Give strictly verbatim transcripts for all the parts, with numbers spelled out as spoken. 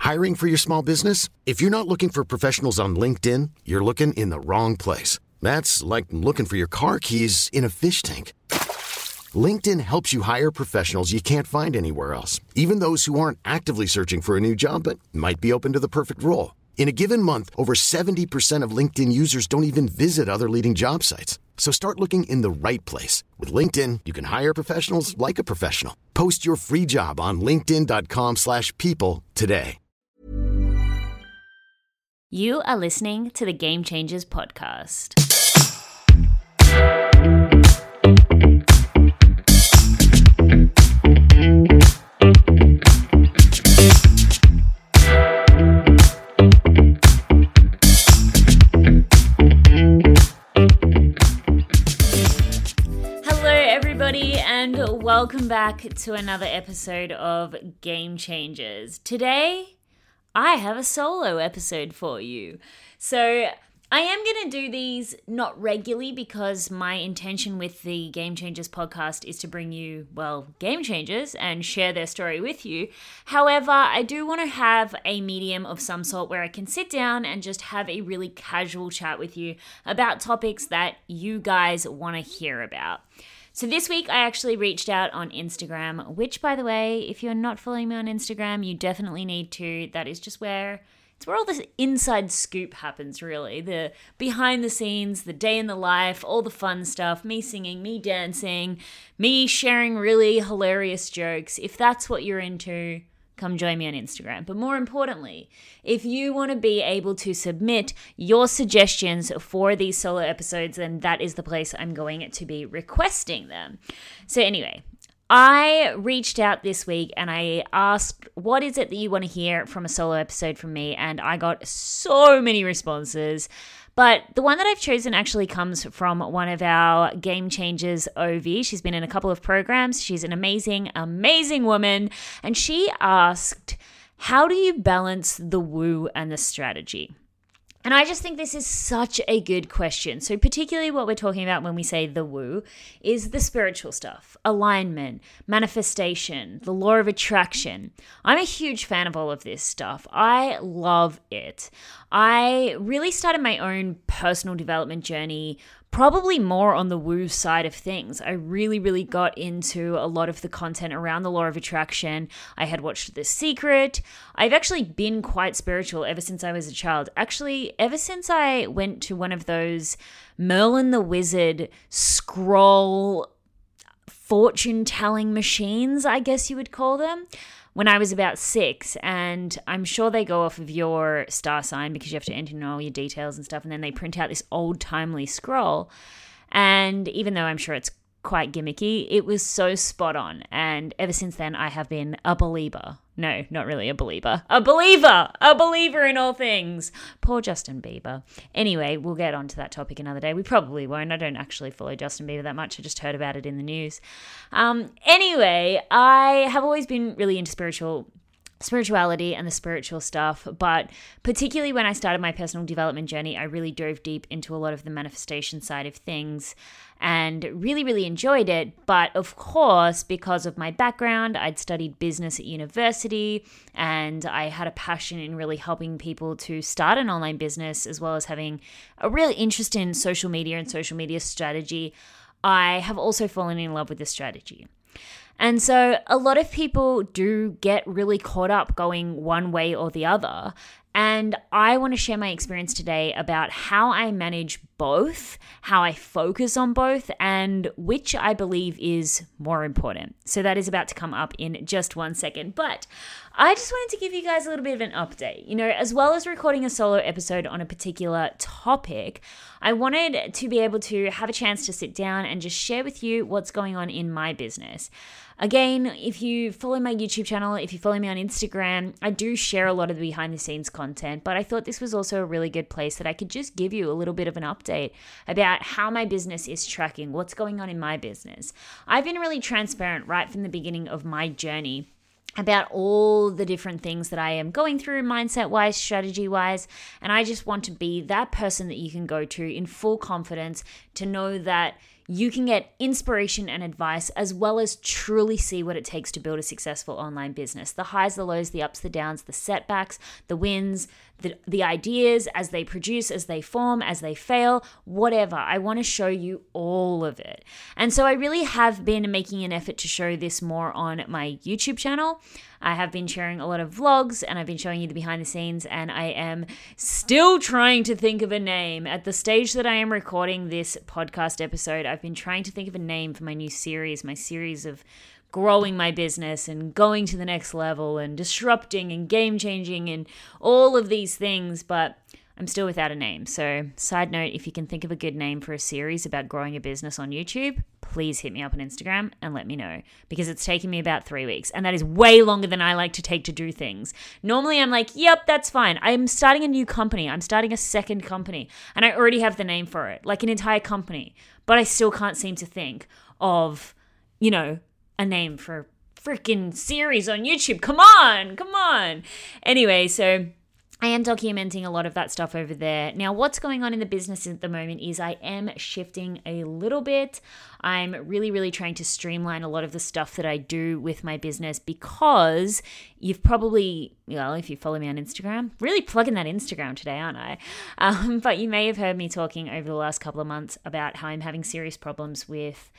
Hiring for your small business? If you're not looking for professionals on LinkedIn, you're looking in the wrong place. That's like looking for your car keys in a fish tank. LinkedIn helps you hire professionals you can't find anywhere else, even those who aren't actively searching for a new job but might be open to the perfect role. In a given month, over seventy percent of LinkedIn users don't even visit other leading job sites. So start looking in the right place. With LinkedIn, you can hire professionals like a professional. Post your free job on linkedin.com slash people today. You are listening to the Game Changers podcast. And welcome back to another episode of Game Changers. Today, I have a solo episode for you. So I am going to do these not regularly because my intention with the Game Changers podcast is to bring you, well, game changers and share their story with you. However, I do want to have a medium of some sort where I can sit down and just have a really casual chat with you about topics that you guys want to hear about. So this week I actually reached out on Instagram, which, by the way, if you're not following me on Instagram, you definitely need to. That is just where, it's where all this inside scoop happens, really. The behind the scenes, the day in the life, all the fun stuff, me singing, me dancing, me sharing really hilarious jokes. If that's what you're into, come join me on Instagram. But more importantly, if you want to be able to submit your suggestions for these solo episodes, then that is the place I'm going to be requesting them. So anyway, I reached out this week and I asked, what is it that you want to hear from a solo episode from me? And I got so many responses. But the one that I've chosen actually comes from one of our Game Changers, Ovi. She's been in a couple of programs. She's an amazing, amazing woman. And she asked, how do you balance the woo and the strategy? And I just think this is such a good question. So particularly what we're talking about when we say the woo is the spiritual stuff, alignment, manifestation, the law of attraction. I'm a huge fan of all of this stuff. I love it. I really started my own personal development journey probably more on the woo side of things. I really, really got into a lot of the content around the law of attraction. I had watched The Secret. I've actually been quite spiritual ever since I was a child. Actually, ever since I went to one of those Merlin the Wizard scroll fortune-telling machines, I guess you would call them, when I was about six, and I'm sure they go off of your star sign because you have to enter in all your details and stuff, and then they print out this old timely scroll. And even though I'm sure it's quite gimmicky, it was so spot on. And ever since then, I have been a believer. No, not really a believer. A believer! A believer in all things. Poor Justin Bieber. Anyway, we'll get onto that topic another day. We probably won't. I don't actually follow Justin Bieber that much. I just heard about it in the news. Um, anyway, I have always been really into spiritual spirituality and the spiritual stuff, but particularly when I started my personal development journey, I really dove deep into a lot of the manifestation side of things and really, really enjoyed it. But of course, because of my background, I'd studied business at university and I had a passion in really helping people to start an online business, as well as having a real interest in social media and social media strategy. I have also fallen in love with this strategy. And so a lot of people do get really caught up going one way or the other. And I want to share my experience today about how I manage both, how I focus on both, and which I believe is more important. So that is about to come up in just one second. But I just wanted to give you guys a little bit of an update. You know, as well as recording a solo episode on a particular topic, I wanted to be able to have a chance to sit down and just share with you what's going on in my business. Again, if you follow my YouTube channel, if you follow me on Instagram, I do share a lot of the behind the scenes content, but I thought this was also a really good place that I could just give you a little bit of an update about how my business is tracking, what's going on in my business. I've been really transparent right from the beginning of my journey about all the different things that I am going through mindset-wise, strategy-wise, and I just want to be that person that you can go to in full confidence to know that you can get inspiration and advice, as well as truly see what it takes to build a successful online business. The highs, the lows, the ups, the downs, the setbacks, the wins, the, the ideas as they produce, as they form, as they fail, whatever. I want to show you all of it. And so I really have been making an effort to show this more on my YouTube channel. I have been sharing a lot of vlogs and I've been showing you the behind the scenes, and I am still trying to think of a name. At the stage that I am recording this podcast episode, I've been trying to think of a name for my new series, my series of growing my business and going to the next level and disrupting and game changing and all of these things, but I'm still without a name. So, side note, if you can think of a good name for a series about growing a business on YouTube, please hit me up on Instagram and let me know, because it's taken me about three weeks and that is way longer than I like to take to do things. Normally I'm like, yep, that's fine. I'm starting a new company. I'm starting a second company and I already have the name for it, like an entire company, but I still can't seem to think of, you know, a name for a freaking series on YouTube. Come on, come on. Anyway, so I am documenting a lot of that stuff over there. Now, what's going on in the business at the moment is I am shifting a little bit. I'm really, really trying to streamline a lot of the stuff that I do with my business, because you've probably, well, if you follow me on Instagram, really plugging that Instagram today, aren't I? Um, but you may have heard me talking over the last couple of months about how I'm having serious problems with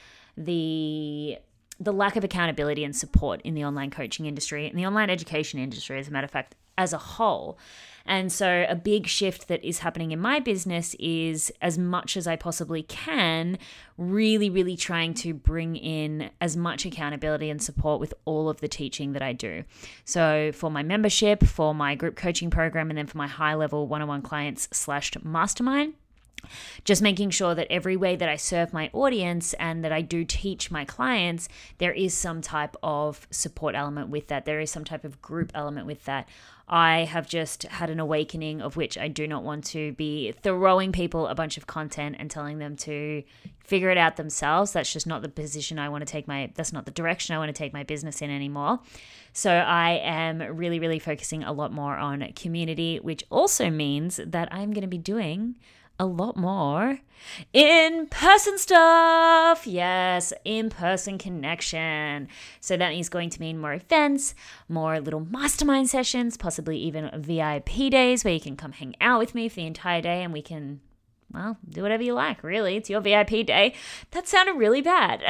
the the lack of accountability and support in the online coaching industry and the online education industry, as a matter of fact, as a whole. And so a big shift that is happening in my business is, as much as I possibly can, really, really trying to bring in as much accountability and support with all of the teaching that I do. So for my membership, for my group coaching program, and then for my high-level one-on-one clients slash mastermind, just making sure that every way that I serve my audience and that I do teach my clients, there is some type of support element with that. There is some type of group element with that. I have just had an awakening of which I do not want to be throwing people a bunch of content and telling them to figure it out themselves. That's just not the position I want to take my, that's not the direction I want to take my business in anymore. So I am really, really focusing a lot more on community, which also means that I'm going to be doing a lot more in-person stuff. Yes, in-person connection. So that is going to mean more events, more little mastermind sessions, possibly even V I P days where you can come hang out with me for the entire day and we can, well, do whatever you like, really. It's your V I P day. That sounded really bad.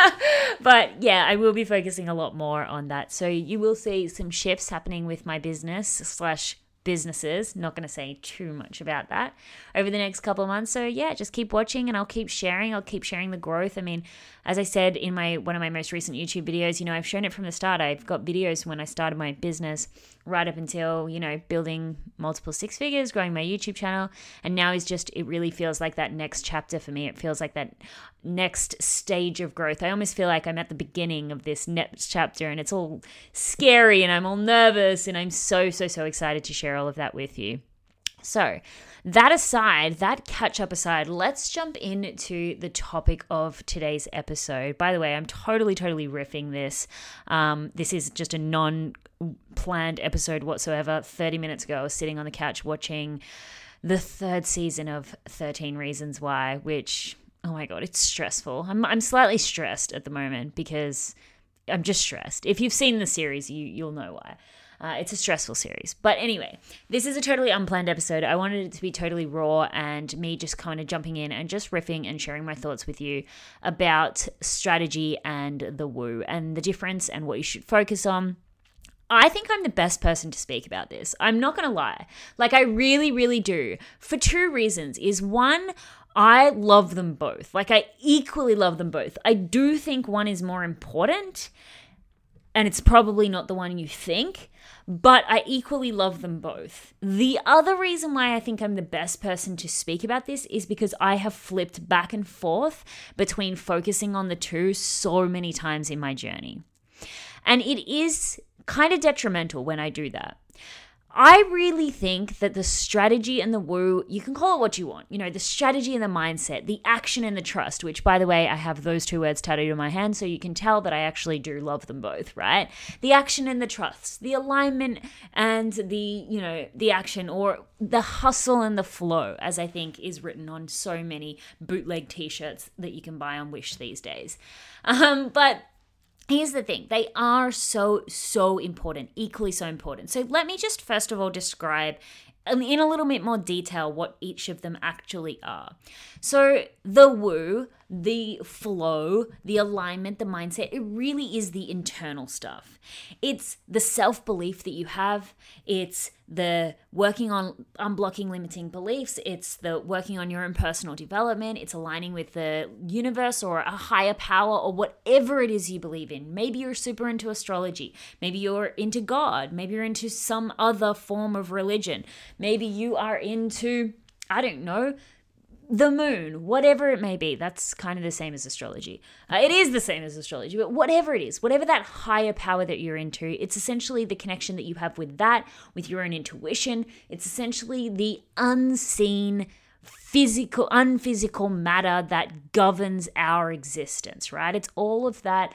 But yeah, I will be focusing a lot more on that. So you will see some shifts happening with my business slash businesses. Not going to say too much about that over the next couple of months. So yeah, just keep watching and I'll keep sharing. I'll keep sharing the growth. I mean, as I said in my one of my most recent YouTube videos, you know, I've shown it from the start. I've got videos when I started my business right up until, you know, building multiple six figures, growing my YouTube channel. And now is just, it really feels like that next chapter for me. It feels like that next stage of growth. I almost feel like I'm at the beginning of this next chapter and it's all scary and I'm all nervous and I'm so, so, so excited to share all of that with you. So that aside, that catch up aside, let's jump into the topic of today's episode. By the way, I'm totally, totally riffing this. Um, this is just a non-planned episode whatsoever. thirty minutes ago, I was sitting on the couch watching the third season of thirteen Reasons Why, which, oh my God, it's stressful. I'm, I'm slightly stressed at the moment because I'm just stressed. If you've seen the series, you, you'll know why. Uh, it's a stressful series. But anyway, this is a totally unplanned episode. I wanted it to be totally raw and me just kind of jumping in and just riffing and sharing my thoughts with you about strategy and the woo and the difference and what you should focus on. I think I'm the best person to speak about this. I'm not going to lie. Like, I really, really do. For two reasons. Is one, I love them both. Like, I equally love them both. I do think one is more important, and it's probably not the one you think, but I equally love them both. The other reason why I think I'm the best person to speak about this is because I have flipped back and forth between focusing on the two so many times in my journey. And it is kind of detrimental when I do that. I really think that the strategy and the woo, you can call it what you want, you know, the strategy and the mindset, the action and the trust, which, by the way, I have those two words tattooed on my hand, so you can tell that I actually do love them both, right? The action and the trust, the alignment and the, you know, the action, or the hustle and the flow, as I think is written on so many bootleg t-shirts that you can buy on Wish these days. Um, but here's the thing, they are so, so important, equally so important. So let me just first of all describe in a little bit more detail what each of them actually are. So the woo, the flow, the alignment, the mindset, it really is the internal stuff. It's the self-belief that you have. It's the working on unblocking limiting beliefs. It's the working on your own personal development. It's aligning with the universe or a higher power or whatever it is you believe in. Maybe you're super into astrology. Maybe you're into God. Maybe you're into some other form of religion. Maybe you are into, I don't know, the moon, whatever it may be. That's kind of the same as astrology. Uh, it is the same as astrology, but whatever it is, whatever that higher power that you're into, it's essentially the connection that you have with that, with your own intuition. It's essentially the unseen, physical, unphysical matter that governs our existence, right? It's all of that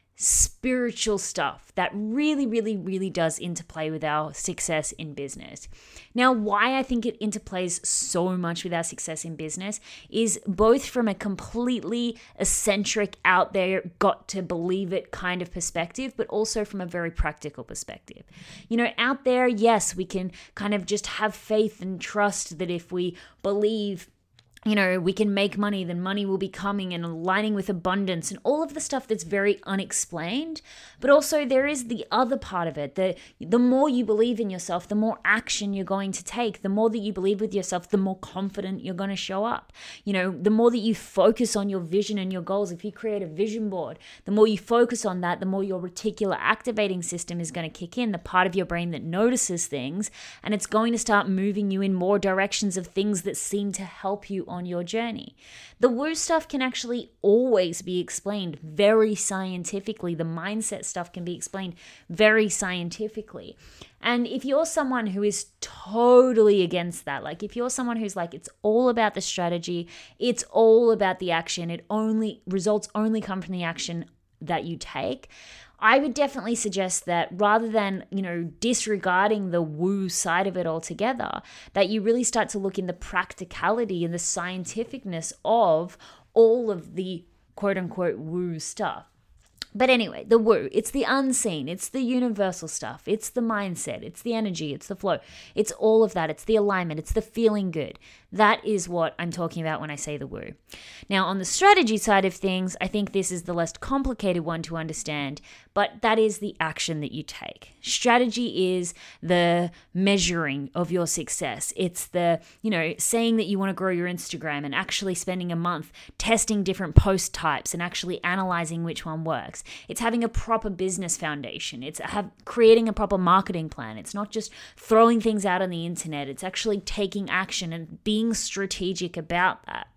spiritual stuff that really, really, really does interplay with our success in business. Now, why I think it interplays so much with our success in business is both from a completely eccentric, out there, got to believe it kind of perspective, but also from a very practical perspective. You know, out there, yes, we can kind of just have faith and trust that if we believe, you know, we can make money, then money will be coming and aligning with abundance and all of the stuff that's very unexplained. But also there is the other part of it. The, the more you believe in yourself, the more action you're going to take. The more that you believe with yourself, the more confident you're going to show up. You know, the more that you focus on your vision and your goals. If you create a vision board, the more you focus on that, the more your reticular activating system is going to kick in, the part of your brain that notices things, and it's going to start moving you in more directions of things that seem to help you on your journey. The woo stuff can actually always be explained very scientifically. The mindset stuff can be explained very scientifically. And if you're someone who is totally against that, like if you're someone who's like, it's all about the strategy, it's all about the action, it only, results only come from the action that you take, I would definitely suggest that rather than, you know, disregarding the woo side of it altogether, that you really start to look in the practicality and the scientificness of all of the quote unquote woo stuff. But anyway, the woo, it's the unseen, it's the universal stuff, it's the mindset, it's the energy, it's the flow, it's all of that, it's the alignment, it's the feeling good. That is what I'm talking about when I say the woo. Now, on the strategy side of things, I think this is the less complicated one to understand, but that is the action that you take. Strategy is the measuring of your success. It's the, you know, saying that you want to grow your Instagram and actually spending a month testing different post types and actually analyzing which one works. It's having a proper business foundation. It's have, creating a proper marketing plan. It's not just throwing things out on the internet. It's actually taking action and being strategic about that.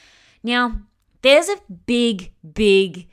Now, there's a big, big,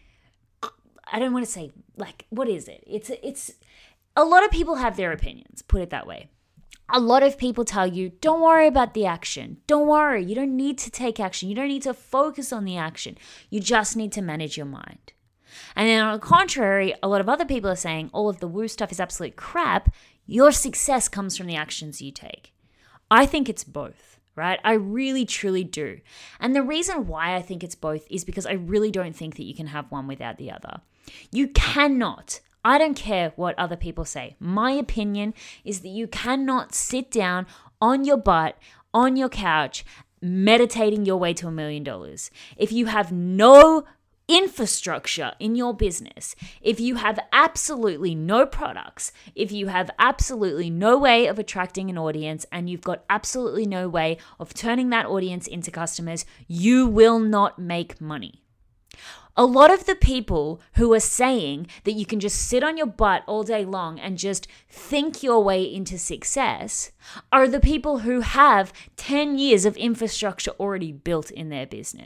I don't want to say, like, what is it? It's, it's, a lot of people have their opinions, put it that way. A lot of people tell you, don't worry about the action. Don't worry. You don't need to take action. You don't need to focus on the action. You just need to manage your mind. And then on the contrary, a lot of other people are saying all of the woo stuff is absolute crap. Your success comes from the actions you take. I think it's both, right? I really, truly do. And the reason why I think it's both is because I really don't think that you can have one without the other. You cannot. I don't care what other people say. My opinion is that you cannot sit down on your butt, on your couch, meditating your way to a million dollars. If you have no infrastructure in your business, if you have absolutely no products, if you have absolutely no way of attracting an audience, and you've got absolutely no way of turning that audience into customers, you will not make money. A lot of the people who are saying that you can just sit on your butt all day long and just think your way into success are the people who have ten years of infrastructure already built in their business.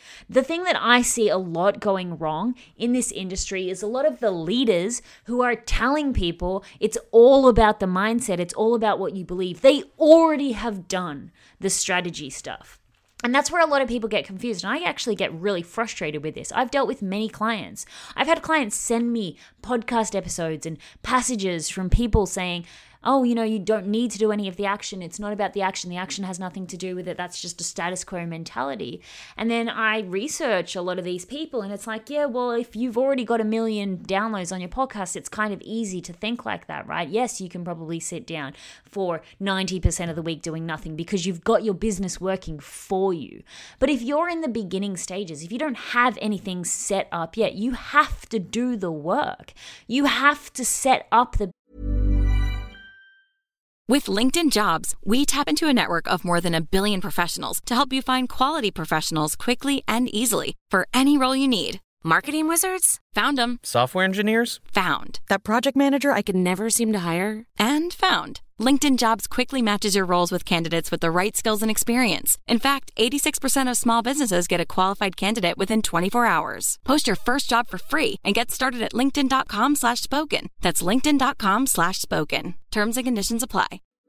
The thing that I see a lot going wrong in this industry is a lot of the leaders who are telling people it's all about the mindset, it's all about what you believe. They already have done the strategy stuff. And that's where a lot of people get confused. And I actually get really frustrated with this. I've dealt with many clients. I've had clients send me podcast episodes and passages from people saying, oh, you know, you don't need to do any of the action. It's not about the action. The action has nothing to do with it. That's just a status quo mentality. And then I research a lot of these people and it's like, yeah, well, if you've already got a million downloads on your podcast, it's kind of easy to think like that, right? Yes, you can probably sit down for ninety percent of the week doing nothing because you've got your business working for you. But if you're in the beginning stages, if you don't have anything set up yet, you have to do the work. You have to set up the With LinkedIn Jobs, we tap into a network of more than a billion professionals to help you find quality professionals quickly and easily for any role you need. Marketing wizards? Found them. Software engineers? Found. That project manager I could never seem to hire? And found. LinkedIn Jobs quickly matches your roles with candidates with the right skills and experience. In fact, eighty-six percent of small businesses get a qualified candidate within twenty-four hours. Post your first job for free and get started at linkedin.com slash spoken. That's linkedin.com slash spoken. Terms and conditions apply.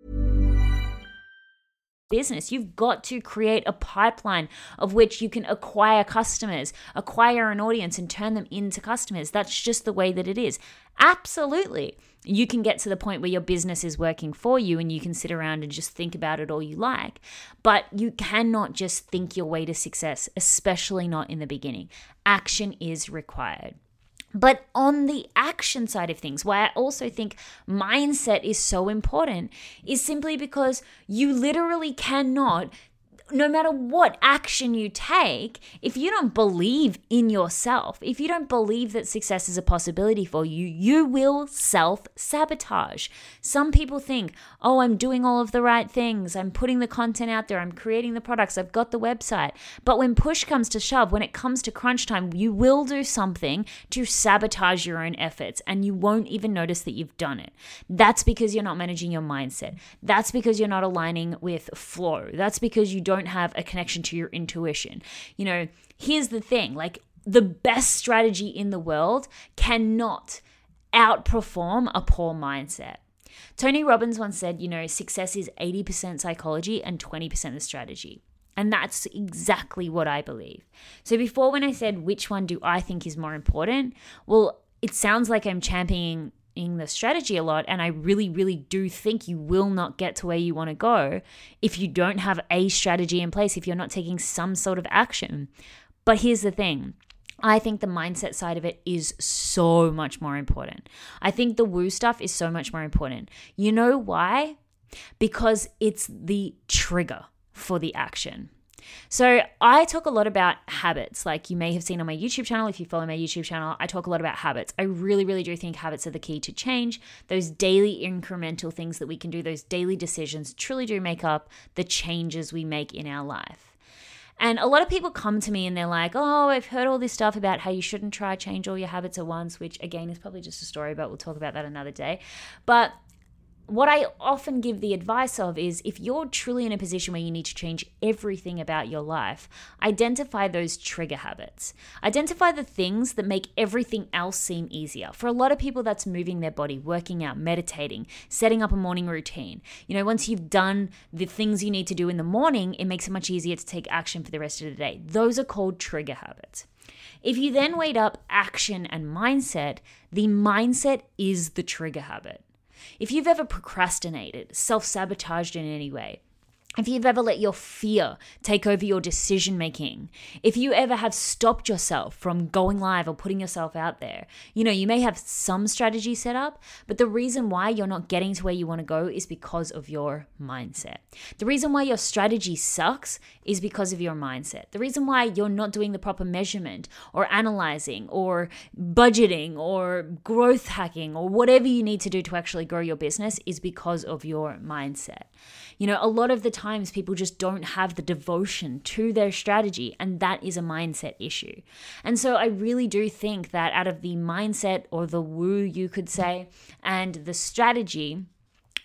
Business. You've got to create a pipeline of which you can acquire customers, acquire an audience and turn them into customers. That's just the way that it is. Absolutely. You can get to the point where your business is working for you and you can sit around and just think about it all you like. But you cannot just think your way to success, especially not in the beginning. Action is required. But on the action side of things, why I also think mindset is so important is simply because you literally cannot, no matter what action you take, if you don't believe in yourself, if you don't believe that success is a possibility for you, you will self-sabotage. Some people think, oh, I'm doing all of the right things. I'm putting the content out there. I'm creating the products. I've got the website. But when push comes to shove, when it comes to crunch time, you will do something to sabotage your own efforts and you won't even notice that you've done it. That's because you're not managing your mindset. That's because you're not aligning with flow. That's because you don't have a connection to your intuition. You know, here's the thing, like the best strategy in the world cannot outperform a poor mindset. Tony Robbins once said, you know, success is eighty percent psychology and twenty percent the strategy. And that's exactly what I believe. So before, when I said which one do I think is more important, well, it sounds like I'm championing in the strategy a lot, and I really, really do think you will not get to where you want to go if you don't have a strategy in place, if you're not taking some sort of action. But here's the thing. I think the mindset side of it is so much more important. I think the woo stuff is so much more important. You know why? Because it's the trigger for the action. So I talk a lot about habits, like you may have seen on my YouTube channel. If you follow my YouTube channel, I talk a lot about habits. I really, really do think habits are the key to change. Those daily incremental things that we can do, those daily decisions truly do make up the changes we make in our life. And a lot of people come to me and they're like, oh, I've heard all this stuff about how you shouldn't try change all your habits at once, which again is probably just a story, but we'll talk about that another day. But what I often give the advice of is if you're truly in a position where you need to change everything about your life, identify those trigger habits. Identify the things that make everything else seem easier. For a lot of people, that's moving their body, working out, meditating, setting up a morning routine. You know, once you've done the things you need to do in the morning, it makes it much easier to take action for the rest of the day. Those are called trigger habits. If you then weighed up action and mindset, the mindset is the trigger habit. If you've ever procrastinated, self-sabotaged in any way, if you've ever let your fear take over your decision making, if you ever have stopped yourself from going live or putting yourself out there, you know, you may have some strategy set up, but the reason why you're not getting to where you want to go is because of your mindset. The reason why your strategy sucks is because of your mindset. The reason why you're not doing the proper measurement or analyzing or budgeting or growth hacking or whatever you need to do to actually grow your business is because of your mindset. You know, a lot of the times people just don't have the devotion to their strategy, and that is a mindset issue. And so I really do think that out of the mindset or the woo, you could say, and the strategy,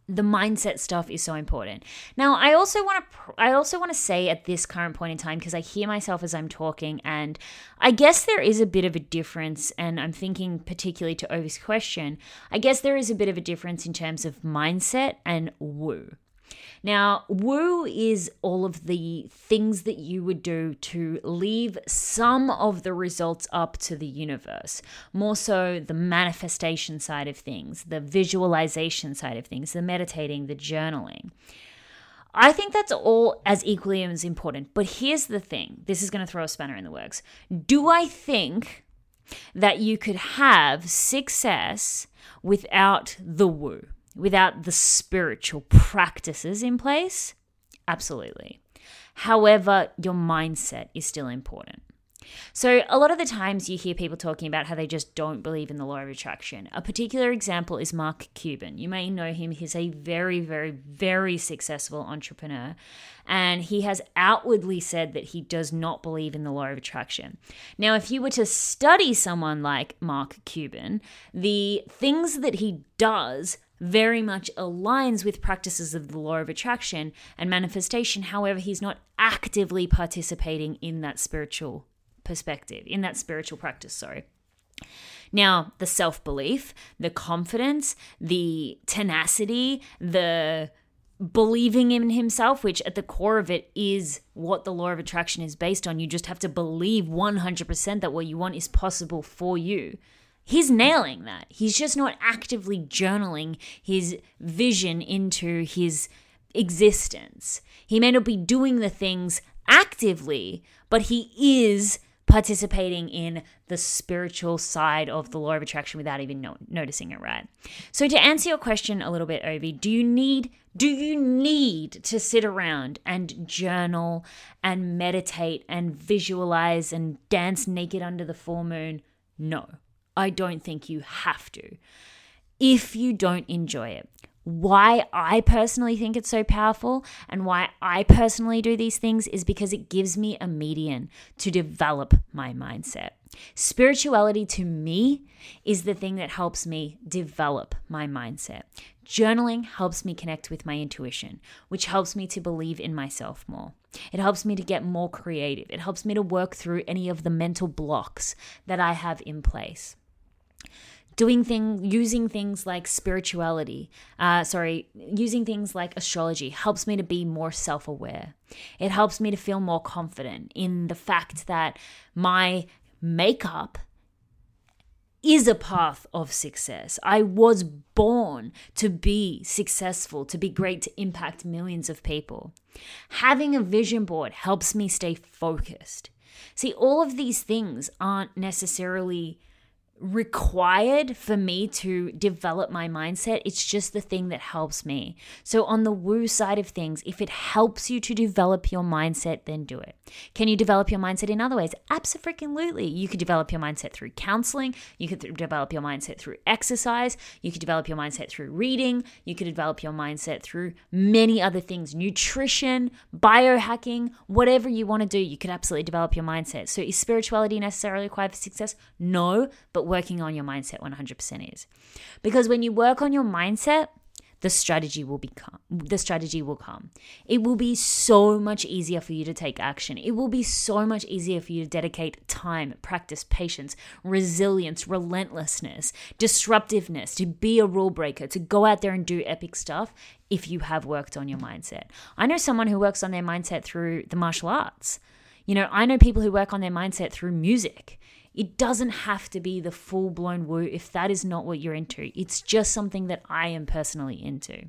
the mindset stuff is so important. Now, I also want to I also want to say at this current point in time, because I hear myself as I'm talking, and I guess there is a bit of a difference, and I'm thinking particularly to Ovi's question, I guess there is a bit of a difference in terms of mindset and woo. Now, woo is all of the things that you would do to leave some of the results up to the universe, more so the manifestation side of things, the visualization side of things, the meditating, the journaling. I think that's all as equally as important. But here's the thing. This is going to throw a spanner in the works. Do I think that you could have success without the woo? Without the spiritual practices in place? Absolutely. However, your mindset is still important. So a lot of the times you hear people talking about how they just don't believe in the law of attraction. A particular example is Mark Cuban. You may know him. He's a very, very, very successful entrepreneur. And he has outwardly said that he does not believe in the law of attraction. Now, if you were to study someone like Mark Cuban, the things that he does very much aligns with practices of the law of attraction and manifestation. However, he's not actively participating in that spiritual perspective, in that spiritual practice, sorry. Now, the self-belief, the confidence, the tenacity, the believing in himself, which at the core of it is what the law of attraction is based on. You just have to believe one hundred percent that what you want is possible for you. He's nailing that. He's just not actively journaling his vision into his existence. He may not be doing the things actively, but he is participating in the spiritual side of the law of attraction without even no- noticing it, right? So to answer your question a little bit, Ovi, do you need do you need to sit around and journal and meditate and visualize and dance naked under the full moon? No. I don't think you have to, if you don't enjoy it. Why I personally think it's so powerful and why I personally do these things is because it gives me a median to develop my mindset. Spirituality to me is the thing that helps me develop my mindset. Journaling helps me connect with my intuition, which helps me to believe in myself more. It helps me to get more creative. It helps me to work through any of the mental blocks that I have in place. Doing things, using things like spirituality, uh, sorry, using things like astrology helps me to be more self-aware. It helps me to feel more confident in the fact that my makeup is a path of success. I was born to be successful, to be great, to impact millions of people. Having a vision board helps me stay focused. See, all of these things aren't necessarily required for me to develop my mindset. It's just the thing that helps me. So on the woo side of things, if it helps you to develop your mindset, then do it. Can you develop your mindset in other ways? Absolutely. You could develop your mindset through counseling. You could th- develop your mindset through exercise. You could develop your mindset through reading. You could develop your mindset through many other things, nutrition, biohacking, whatever you want to do, you could absolutely develop your mindset. So is spirituality necessarily required for success? No, but working on your mindset one hundred percent is. Because when you work on your mindset, the strategy will become, the strategy will come. It will be so much easier for you to take action. It will be so much easier for you to dedicate time, practice, patience, resilience, relentlessness, disruptiveness, to be a rule breaker, to go out there and do epic stuff if you have worked on your mindset. I know someone who works on their mindset through the martial arts. You know, I know people who work on their mindset through music. It doesn't have to be the full-blown woo if that is not what you're into. It's just something that I am personally into.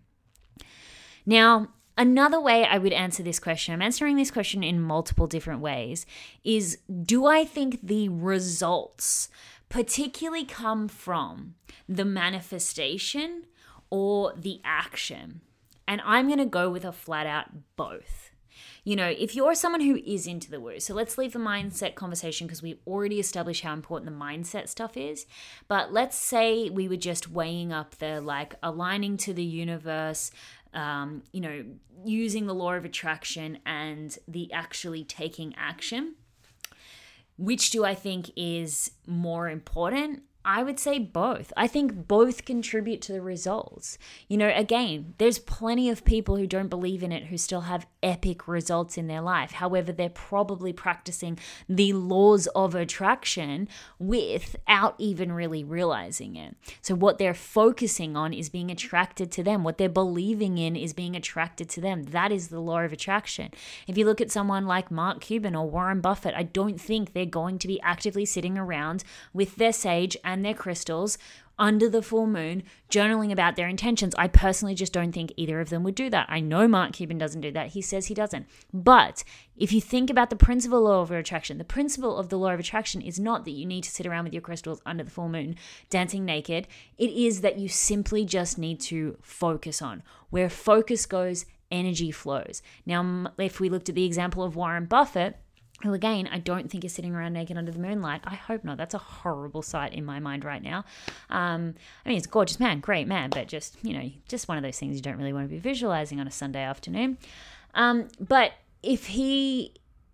Now, another way I would answer this question, I'm answering this question in multiple different ways, is do I think the results particularly come from the manifestation or the action? And I'm going to go with a flat-out both. You know, if you're someone who is into the woo, so let's leave the mindset conversation because we've already established how important the mindset stuff is. But let's say we were just weighing up the like aligning to the universe, um, you know, using the law of attraction and the actually taking action. Which do I think is more important? I would say both. I think both contribute to the results. You know, again, there's plenty of people who don't believe in it who still have epic results in their life. However, they're probably practicing the laws of attraction without even really realizing it. So what they're focusing on is being attracted to them. What they're believing in is being attracted to them. That is the law of attraction. If you look at someone like Mark Cuban or Warren Buffett, I don't think they're going to be actively sitting around with their sage and their crystals under the full moon journaling about their intentions. I personally just don't think either of them would do that. I know Mark Cuban doesn't do that. He says he doesn't. But if you think about the principle law of attraction, the principle of the law of attraction is not that you need to sit around with your crystals under the full moon dancing naked. It is that you simply just need to focus on. Where focus goes, energy flows. Now, if we looked at the example of Warren Buffett, who again, I don't think is sitting around naked under the moonlight. I hope not. That's a horrible sight in my mind right now. Um, I mean, he's a gorgeous man, great man, but just, you know, just one of those things you don't really want to be visualizing on a Sunday afternoon. Um, but if he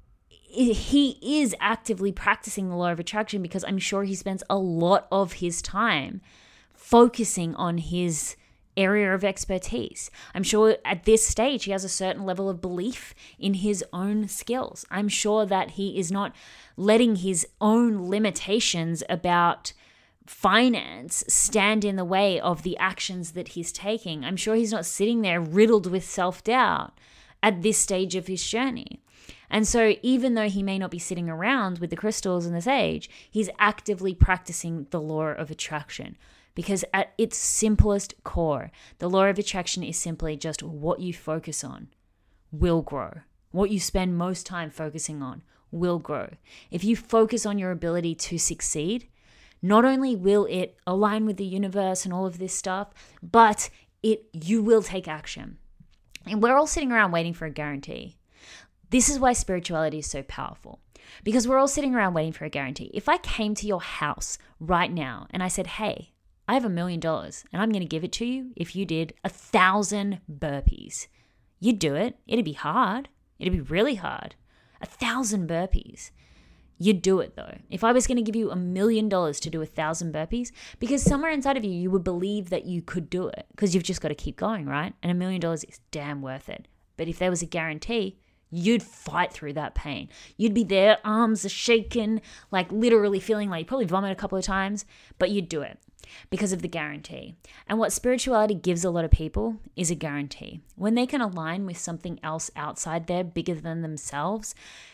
he is actively practicing the law of attraction, because I'm sure he spends a lot of his time focusing on his area of expertise. I'm sure at this stage he has a certain level of belief in his own skills. I'm sure that he is not letting his own limitations about finance stand in the way of the actions that he's taking. I'm sure he's not sitting there riddled with self-doubt at this stage of his journey. And so even though he may not be sitting around with the crystals and the sage, he's actively practicing the law of attraction. Because at its simplest core, the law of attraction is simply just what you focus on will grow. What you spend most time focusing on will grow. If you focus on your ability to succeed, not only will it align with the universe and all of this stuff, but it you will take action. And we're all sitting around waiting for a guarantee. This is why spirituality is so powerful. Because we're all sitting around waiting for a guarantee. If I came to your house right now and I said, hey, I have a million dollars and I'm going to give it to you if you did a thousand burpees. You'd do it. It'd be hard. It'd be really hard. A thousand burpees. You'd do it though. If I was going to give you a million dollars to do a thousand burpees, because somewhere inside of you, you would believe that you could do it because you've just got to keep going, right? And a million dollars is damn worth it. But if there was a guarantee, you'd fight through that pain. You'd be there, arms are shaking, like literally feeling like you probably vomit a couple of times, but you'd do it. Because of the guarantee. And what spirituality gives a lot of people is a guarantee. When they can align with something else outside there, bigger than themselves,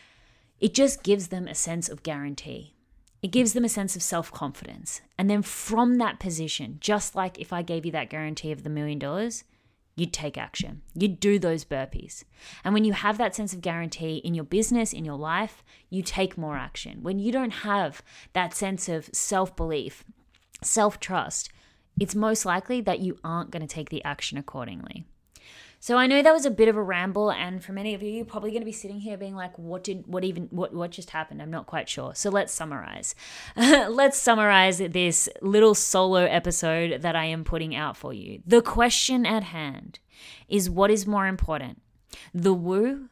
it just gives them a sense of guarantee. It gives them a sense of self-confidence. And then from that position, just like if I gave you that guarantee of the million dollars, you'd take action. You'd do those burpees. And when you have that sense of guarantee in your business, in your life, you take more action. When you don't have that sense of self-belief, self-trust, it's most likely that you aren't going to take the action accordingly. So I know that was a bit of a ramble, and for many of you, you're probably going to be sitting here being like, what did, what even, what, what just happened? I'm not quite sure. So let's summarize. Let's summarize this little solo episode that I am putting out for you. The question at hand is, what is more important, the woo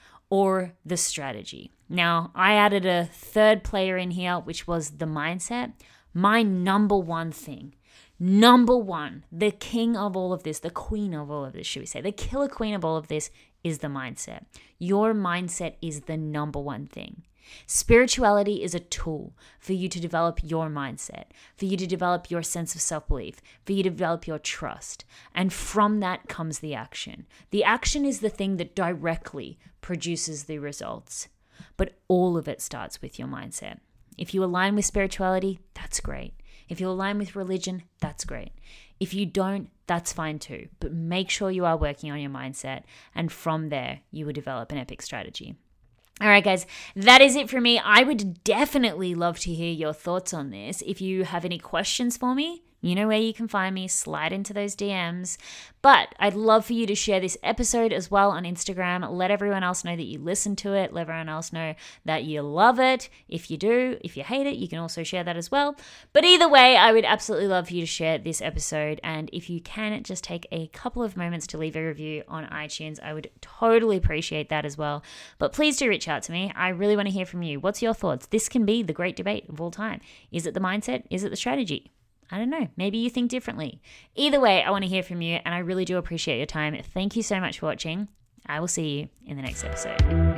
or the strategy? Now, I added a third player in here, which was the mindset. My number one thing, number one, the king of all of this, the queen of all of this, should we say, the killer queen of all of this is the mindset. Your mindset is the number one thing. Spirituality is a tool for you to develop your mindset, for you to develop your sense of self-belief, for you to develop your trust. And from that comes the action. The action is the thing that directly produces the results, but all of it starts with your mindset. If you align with spirituality, that's great. If you align with religion, that's great. If you don't, that's fine too. But make sure you are working on your mindset, and from there, you will develop an epic strategy. All right, guys, that is it for me. I would definitely love to hear your thoughts on this. If you have any questions for me, You know where you can find me. Slide into those D Ms. But I'd love for you to share this episode as well on Instagram. Let everyone else know that you listen to it. Let everyone else know that you love it. If you do, if you hate it, you can also share that as well. But either way, I would absolutely love for you to share this episode. And if you can, just take a couple of moments to leave a review on iTunes. I would totally appreciate that as well. But please do reach out to me. I really want to hear from you. What's your thoughts? This can be the great debate of all time. Is it the mindset? Is it the strategy? I don't know. Maybe you think differently. Either way, I want to hear from you, and I really do appreciate your time. Thank you so much for watching. I will see you in the next episode.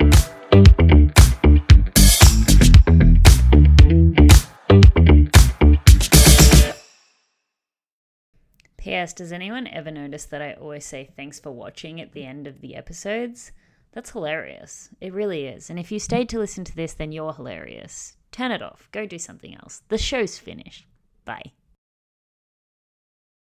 P S. Does anyone ever notice that I always say thanks for watching at the end of the episodes? That's hilarious. It really is. And if you stayed to listen to this, then you're hilarious. Turn it off. Go do something else. The show's finished. Bye.